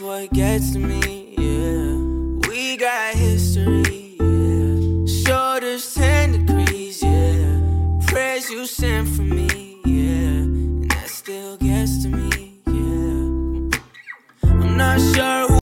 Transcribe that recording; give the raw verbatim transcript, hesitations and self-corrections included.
what gets to me, yeah. We got history, yeah. Shoulders ten degrees, yeah. Prayers you